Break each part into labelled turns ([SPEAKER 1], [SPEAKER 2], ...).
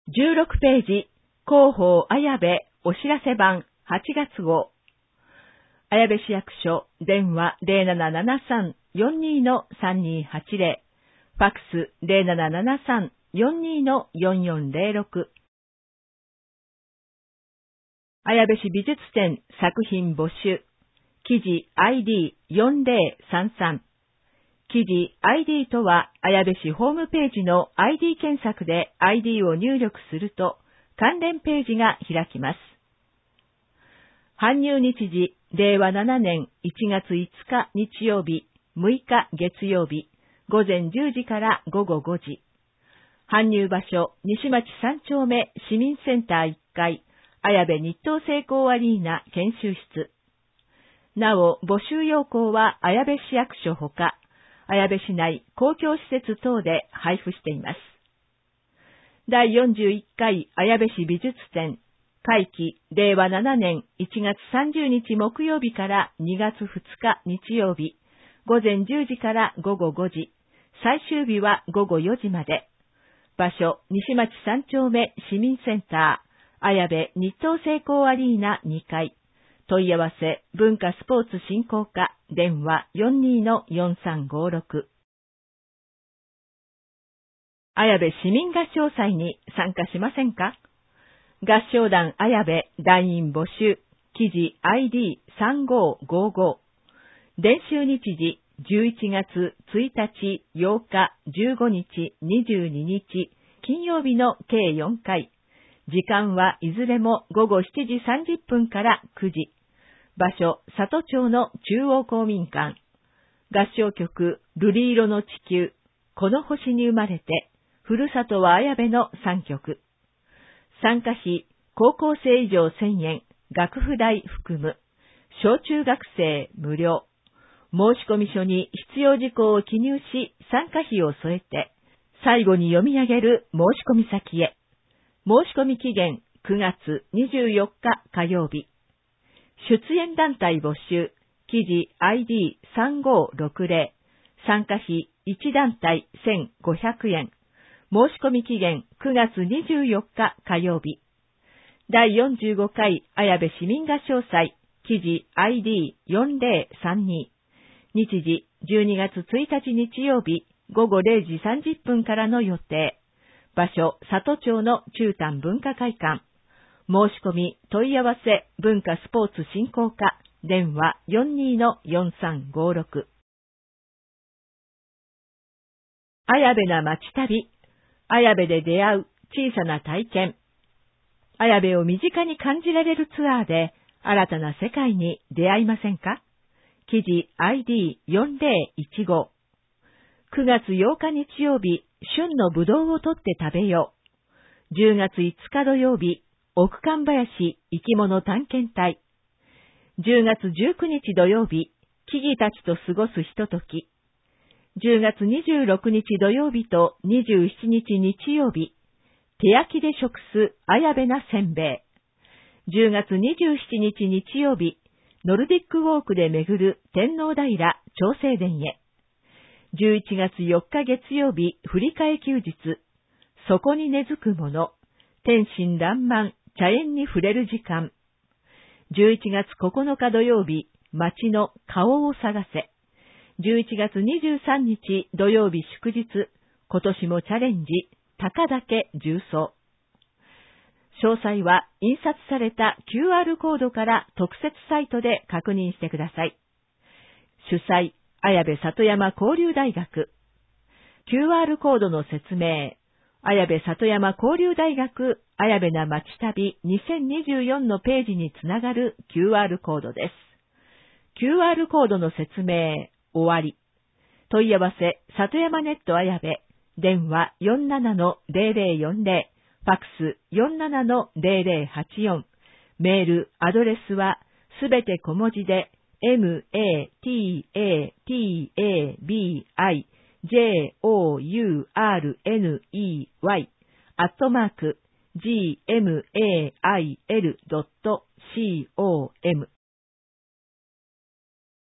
[SPEAKER 1] 16ページ、広報綾部お知らせ版8月号。綾部市役所、電話 0773-42-3280、ファックス 0773-42-4406。綾部市美術展作品募集。記事 ID4033。記事 ID とは、綾部市ホームページの ID 検索で ID を入力すると、関連ページが開きます。搬入日時、令和7年1月5日日曜日、6日月曜日、午前10時から午後5時。搬入場所、西町3丁目市民センター1階、綾部日東成功アリーナ研修室。なお、募集要項は綾部市役所ほか、綾部市内公共施設等で配布しています。第41回綾部市美術展、会期令和7年1月30日木曜日から2月2日日曜日、午前10時から午後5時、最終日は午後4時まで。場所、西町3丁目市民センター、綾部日東成功アリーナ2階。問い合わせ、文化スポーツ振興課、電話 42-4356。綾部市民合唱祭に参加しませんか？合唱団綾部団員募集。記事 ID3555。練習日時、11月1日、8日、15日、22日、金曜日の計4回。時間はいずれも午後7時30分から9時。場所、里町の中央公民館。合唱曲、瑠璃色の地球、この星に生まれて、ふるさとは綾部の3曲。参加費、高校生以上1000円、学府代含む。小中学生無料。申込書に必要事項を記入し、参加費を添えて、最後に読み上げる申込先へ。申込期限9月24日火曜日。出演団体募集。記事 ID3560。参加費1団体1500円。申込期限9月24日火曜日。第45回綾部市民合唱祭。記事 ID4032。日時12月1日日曜日午後0時30分からの予定。場所、里町の中丹文化会館。申し込み、問い合わせ、文化スポーツ振興課、電話 42-4356。綾部な街旅。綾部で出会う小さな体験。綾部を身近に感じられるツアーで、新たな世界に出会いませんか？記事 ID4015。9月8日日曜日、旬のぶどうを取って食べよう。10月5日土曜日、奥神林生き物探検隊。10月19日土曜日、木々たちと過ごすひととき。10月26日土曜日と27日日曜日、手焼きで食す綾部なせんべい。10月27日日曜日、ノルディックウォークで巡る天皇平長生殿へ。11月4日月曜日、振り替え休日。そこに根付くもの。天真爛漫、茶園に触れる時間。11月9日土曜日、街の顔を探せ。11月23日土曜日祝日、今年もチャレンジ、高岳重曹。詳細は印刷された QR コードから特設サイトで確認してください。主催、綾部里山交流大学。QR コードの説明。綾部里山交流大学綾部な街旅2024のページにつながる QR コードです。QR コードの説明、終わり。問い合わせ、里山ネット綾部、電話 47-0040、ファックス 47-0084、メール、アドレスはすべて小文字で、mattabi@gmail.com。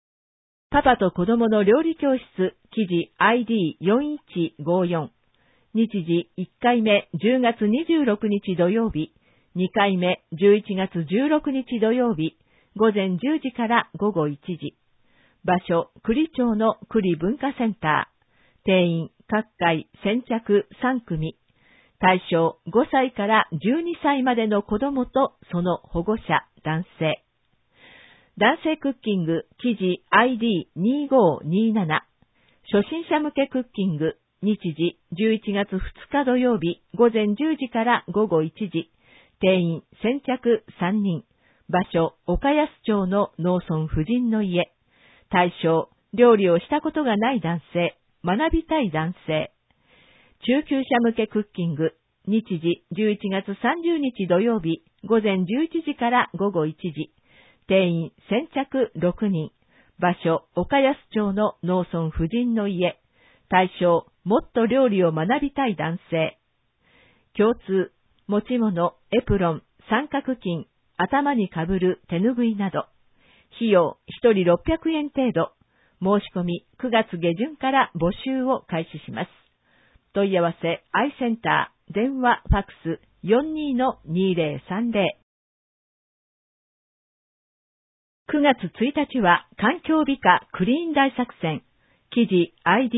[SPEAKER 1] パパと子供の料理教室、記事 ID4154。 日時1回目10月26日土曜日、2回目11月16日土曜日、午前10時から午後1時。場所、栗町の栗文化センター。定員、各回先着3組。対象、5歳から12歳までの子供とその保護者、男性。男性クッキング、記事 ID2527。初心者向けクッキング、日時11月2日土曜日、午前10時から午後1時。定員、先着3人。場所、岡安町の農村婦人の家。対象、料理をしたことがない男性、学びたい男性。中級者向けクッキング、日時11月30日土曜日、午前11時から午後1時。定員、先着6人。場所、岡安町の農村婦人の家。対象、もっと料理を学びたい男性。共通、持ち物、エプロン、三角巾、頭にかぶる手ぬぐいなど。費用、1人600円程度。申し込み、9月下旬から募集を開始します。問い合わせ、アイセンター、電話、ファックス、42-2030。9月1日は、環境美化クリーン大作戦。記事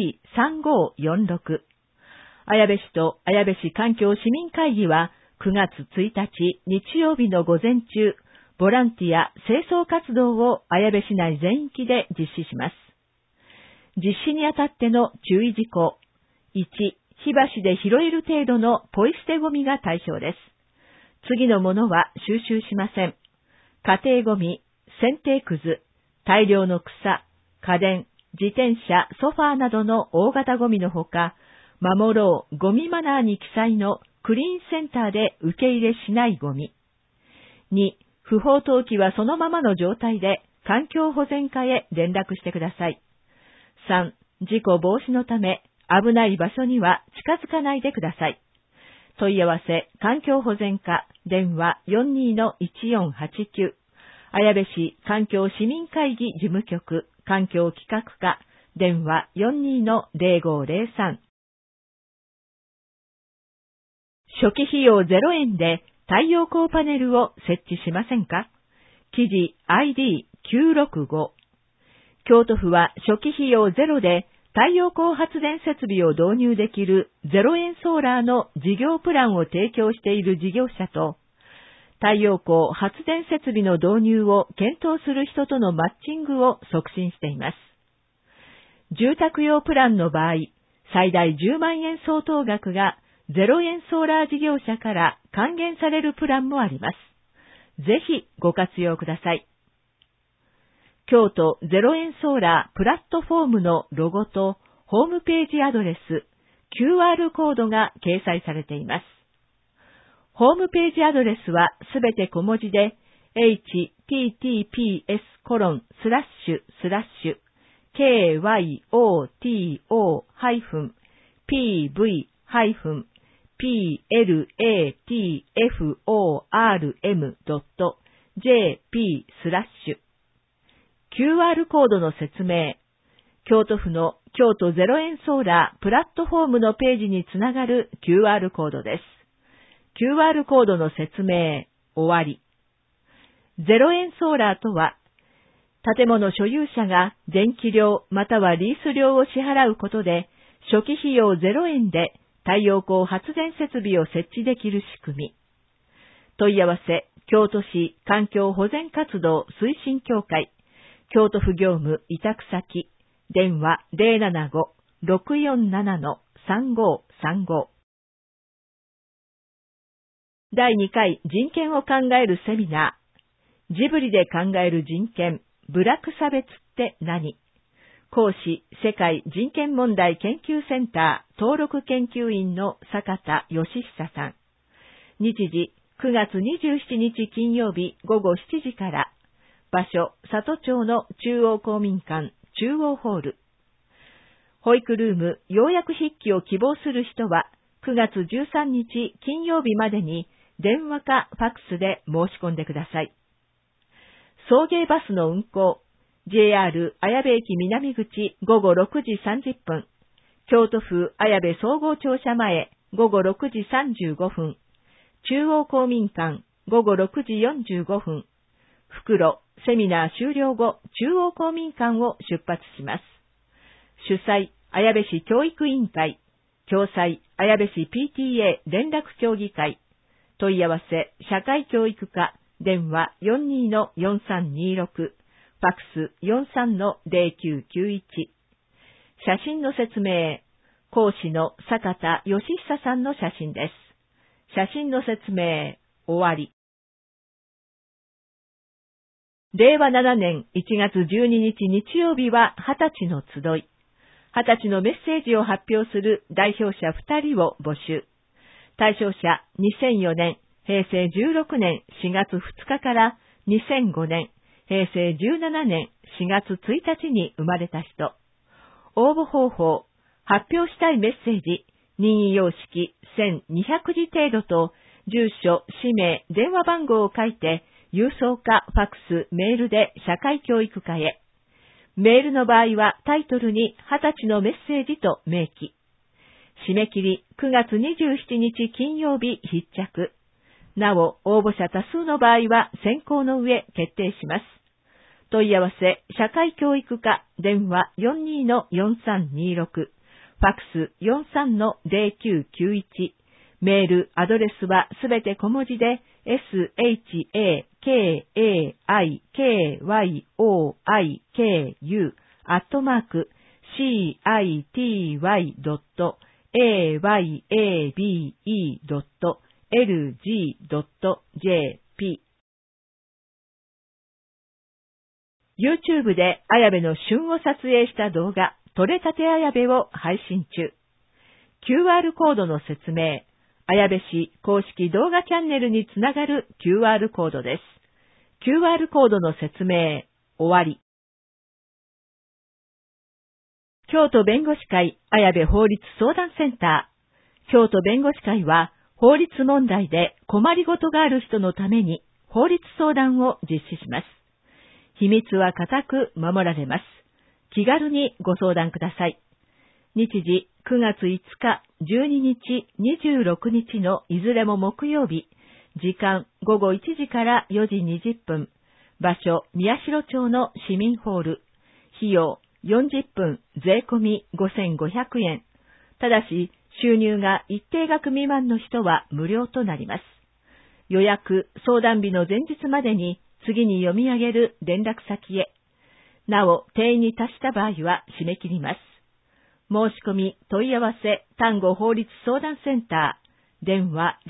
[SPEAKER 1] ID3546。綾部市と綾部市環境市民会議は、9月1日日曜日の午前中、ボランティア清掃活動を綾部市内全域で実施します。実施にあたっての注意事項。1、火箸で拾える程度のポイ捨てゴミが対象です。次のものは収集しません。家庭ゴミ、剪定くず、大量の草、家電、自転車、ソファーなどの大型ゴミのほか、守ろうゴミマナーに記載のクリーンセンターで受け入れしないゴミ。2、不法投棄はそのままの状態で環境保全課へ連絡してください。3、事故防止のため危ない場所には近づかないでください。問い合わせ、環境保全課、電話 42-1489。綾部市環境市民会議事務局、環境企画課、電話 42-0503。初期費用0円で太陽光パネルを設置しませんか？記事 ID965。京都府は初期費用0で太陽光発電設備を導入できる0円ソーラーの事業プランを提供している事業者と、太陽光発電設備の導入を検討する人とのマッチングを促進しています。住宅用プランの場合、最大10万円相当額が0円ソーラー事業者から還元されるプランもあります。ぜひご活用ください。京都0円ソーラープラットフォームのロゴとホームページアドレス、QR コードが掲載されています。ホームページアドレスはすべて小文字で https://kyoto-pv-platform.jp/ QR コードの説明。京都府の京都0円ソーラープラットフォームのページにつながる QR コードです。QR コードの説明、終わり。0円ソーラーとは、建物所有者が電気料またはリース料を支払うことで、初期費用0円で太陽光発電設備を設置できる仕組み。問い合わせ、京都市環境保全活動推進協会、京都府業務委託先、電話 075-647-3535。第2回人権を考えるセミナー。ジブリで考える人権、部落差別って何？講師、世界人権問題研究センター登録研究員の坂田義久さん。日時、9月27日金曜日午後7時から。場所、里町の中央公民館、中央ホール。保育ルーム、要約筆記を希望する人は、9月13日金曜日までに電話かファックスで申し込んでください。送迎バスの運行、JR 綾部駅南口午後6時30分。 京都府綾部総合庁舎前午後6時35分、中央公民館午後6時45分、袋セミナー終了後、中央公民館を出発します。主催、綾部市教育委員会、共催、綾部市 PTA 連絡協議会、問い合わせ、社会教育課、電話 42-4326、ファックス 43-0991。写真の説明、講師の坂田義久さんの写真です。写真の説明、終わり。令和7年1月12日日曜日は20歳の集い。20歳のメッセージを発表する代表者2人を募集。対象者2004年、平成16年4月2日から2005年、平成17年4月1日に生まれた人。応募方法、発表したいメッセージ、任意様式1200字程度と、住所、氏名、電話番号を書いて、郵送かファックス、メールで社会教育課へ。メールの場合はタイトルに20歳のメッセージと明記。締め切り9月27日金曜日必着。なお、応募者多数の場合は選考の上決定します。問い合わせ、社会教育課、電話 42-4326、ファックス 43-0991、メール、アドレスはすべて小文字で、shakakyuki@city-yabe.lg.jp。YouTube で綾部の旬を撮影した動画、撮れたて綾部を配信中。QR コードの説明、綾部市公式動画チャンネルにつながる QR コードです。QR コードの説明、終わり。京都弁護士会綾部法律相談センター。京都弁護士会は法律問題で困りごとがある人のために法律相談を実施します。秘密は固く守られます。気軽にご相談ください。日時9月5日、12日、26日のいずれも木曜日。時間午後1時から4時20分。場所宮代町の市民ホール。費用40分税込み5500円。ただし収入が一定額未満の人は無料となります。予約、相談日の前日までに次に読み上げる連絡先へ。なお、定員に達した場合は締め切ります。申し込み、問い合わせ、丹後法律相談センター。電話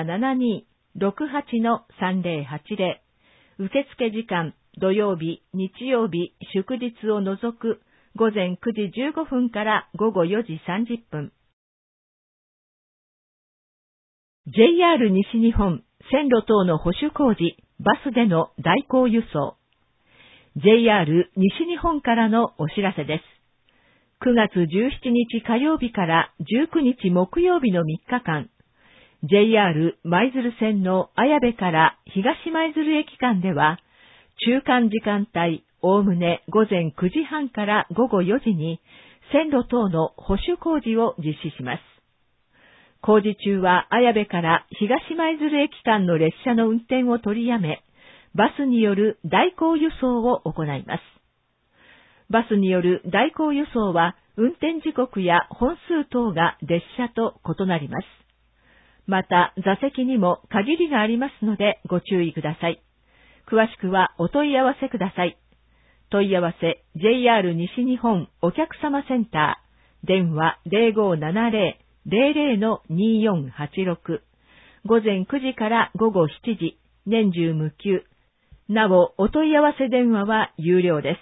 [SPEAKER 1] 0772-68-3080。受付時間、土曜日、日曜日、祝日を除く、午前9時15分から午後4時30分。JR 西日本、線路等の保守工事、バスでの代行輸送。JR 西日本からのお知らせです。9月17日火曜日から19日木曜日の3日間、JR 舞鶴線の綾部から東舞鶴駅間では、中間時間帯、おおむね午前9時半から午後4時に、線路等の保守工事を実施します。工事中は綾部から東舞鶴駅間の列車の運転を取りやめ、バスによる代行輸送を行います。バスによる代行輸送は運転時刻や本数等が列車と異なります。また座席にも限りがありますのでご注意ください。詳しくはお問い合わせください。問い合わせ JR 西日本お客様センター。電話 0570-00-2486。午前9時から午後7時。年中無休。なお、お問い合わせ電話は有料です。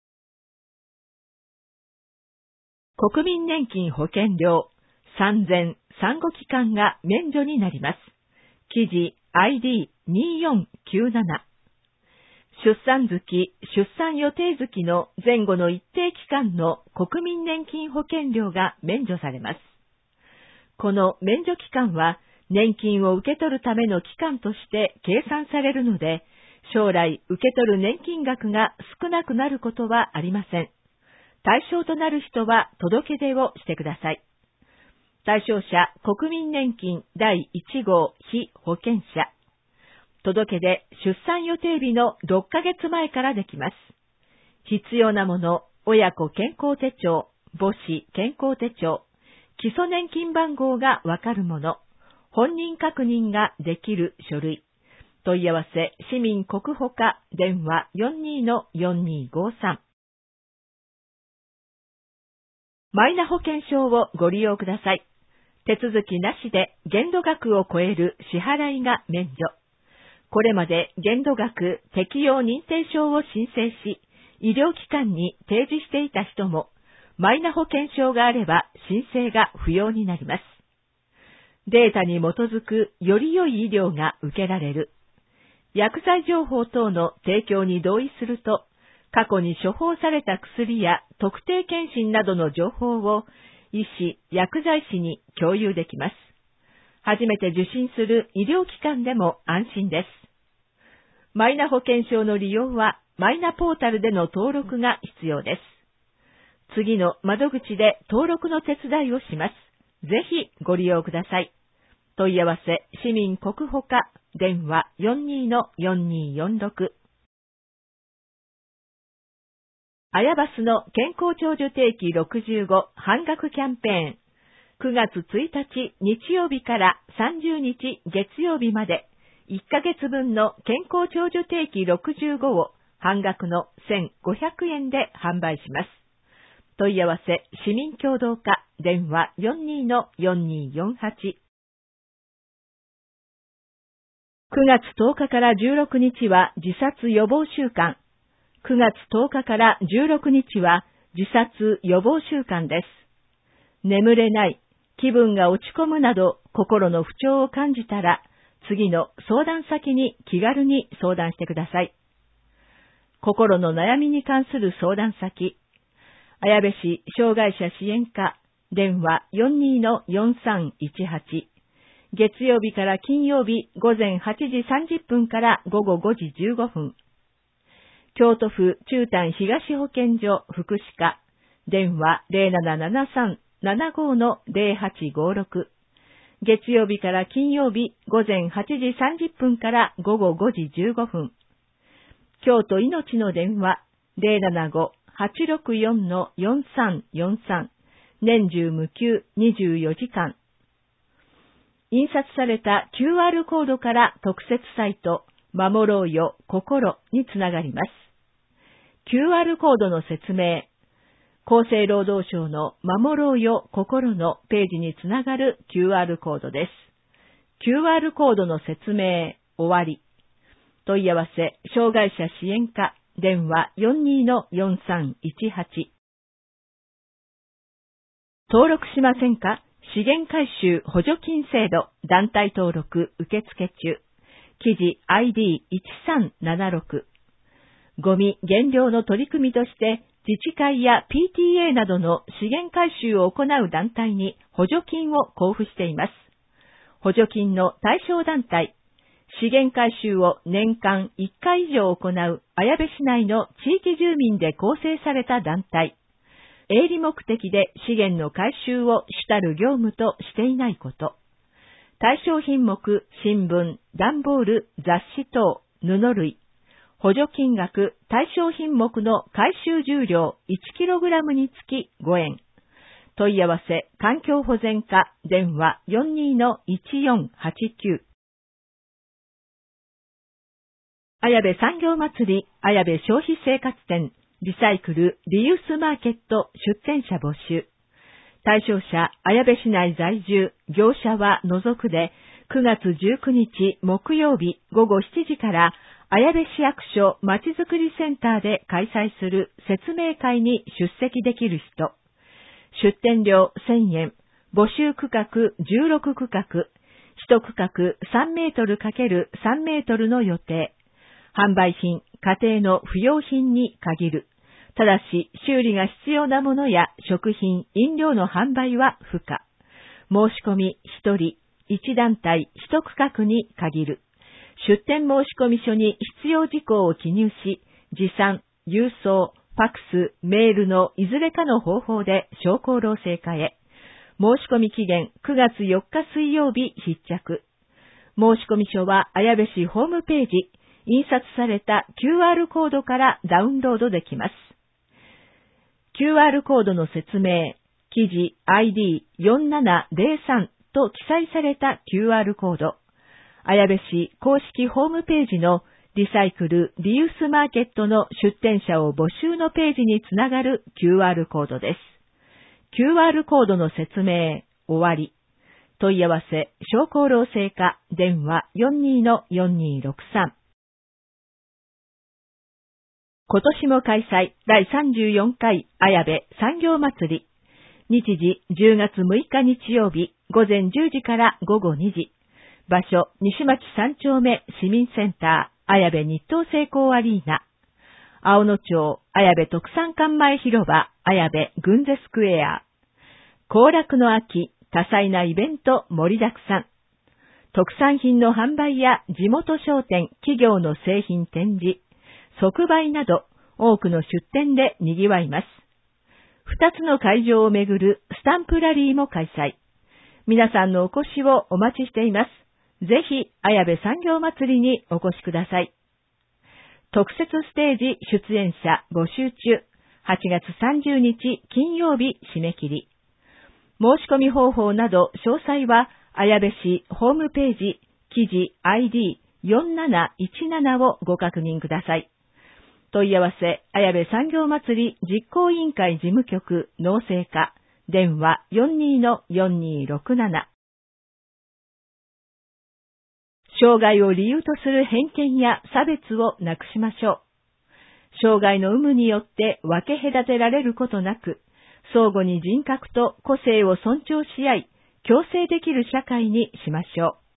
[SPEAKER 1] 国民年金保険料産前・産後期間が免除になります。記事 ID2497。出産月、出産予定月の前後の一定期間の国民年金保険料が免除されます。この免除期間は年金を受け取るための期間として計算されるので、将来受け取る年金額が少なくなることはありません。 対象となる人は届け出をしてください。対象者、国民年金第1号被保険者。届け出、出産予定日の6ヶ月前からできます。必要なもの、親子健康手帳、母子健康手帳、基礎年金番号がわかるもの、本人確認ができる書類。問い合わせ、市民国保課、電話 42-4253。マイナ保険証をご利用ください。手続きなしで限度額を超える支払いが免除。これまで限度額適用認定証を申請し、医療機関に提示していた人も、マイナ保険証があれば申請が不要になります。データに基づくより良い医療が受けられる。薬剤情報等の提供に同意すると、過去に処方された薬や特定健診などの情報を医師・薬剤師に共有できます。初めて受診する医療機関でも安心です。マイナ保険証の利用はマイナポータルでの登録が必要です。次の窓口で登録の手伝いをします。ぜひご利用ください。問い合わせ、市民国保課、電話 42-4246。アヤバスの健康長寿定期65半額キャンペーン。9月1日日曜日から30日月曜日まで、1ヶ月分の健康長寿定期65を半額の1500円で販売します。問い合わせ、市民協同課、電話 42-4248。9月10日から16日は自殺予防週間。9月10日から16日は自殺予防週間です。眠れない、気分が落ち込むなど心の不調を感じたら、次の相談先に気軽に相談してください。心の悩みに関する相談先、綾部市障害者支援課、電話 42-4318。月曜日から金曜日午前8時30分から午後5時15分。京都府中丹東保健所福祉課、電話 0773-75-0856。月曜日から金曜日午前8時30分から午後5時15分。京都いのちの電話 075-864-4343。年中無休24時間。印刷された QR コードから特設サイト、守ろうよ心につながります。QR コードの説明、厚生労働省の守ろうよ心のページにつながる QR コードです。QR コードの説明、終わり。問い合わせ、障害者支援課、電話 42-4318。登録しませんか？資源回収補助金制度団体登録受付中。記事 ID1376。ゴミ減量の取り組みとして自治会や PTA などの資源回収を行う団体に補助金を交付しています。補助金の対象団体、資源回収を年間1回以上行う綾部市内の地域住民で構成された団体。営利目的で資源の回収を主たる業務としていないこと。対象品目、新聞、段ボール、雑誌等、布類。補助金額、対象品目の回収重量 1kg につき5円。問い合わせ、環境保全課、電話 42-1489。綾部産業祭り、綾部消費生活展、リサイクル、リユースマーケット出展者募集。対象者、綾部市内在住、業者は除くで、9月19日木曜日午後7時から、綾部市役所まちづくりセンターで開催する説明会に出席できる人。出展料1000円、募集区画16区画、1区画3メートル×3メートルの予定。販売品、家庭の不要品に限る。ただし、修理が必要なものや食品、飲料の販売は不可。申し込み1人、1団体1区画に限る。出店申込書に必要事項を記入し、持参、郵送、 ファックス、メールのいずれかの方法で商工労政課へ。申し込み期限9月4日水曜日必着。申込書は綾部市ホームページ、印刷された QR コードからダウンロードできます。QR コードの説明、記事 ID4703 と記載された QR コード、綾部市公式ホームページのリサイクル・リユースマーケットの出店者を募集のページにつながる QR コードです。QR コードの説明、終わり。問い合わせ、商工労政課、電話 42-4263。今年も開催、第34回綾部産業祭り。日時、10月6日日曜日、午前10時から午後2時。場所、西町3丁目市民センター、綾部日東成功アリーナ。青野町、綾部特産館前広場、綾部軍勢スクエア。行楽の秋、多彩なイベント盛りだくさん。特産品の販売や地元商店、企業の製品展示、即売など多くの出店で賑わいます。2つの会場をめぐるスタンプラリーも開催。皆さんのお越しをお待ちしています。ぜひ、綾部産業祭りにお越しください。特設ステージ出演者募集中。8月30日金曜日締め切り。申し込み方法など詳細は、綾部市ホームページ、記事 ID4717 をご確認ください。問い合わせ、綾部産業祭り実行委員会事務局農政課、電話 42-4267。障害を理由とする偏見や差別をなくしましょう。障害の有無によって分け隔てられることなく、相互に人格と個性を尊重し合い、共生できる社会にしましょう。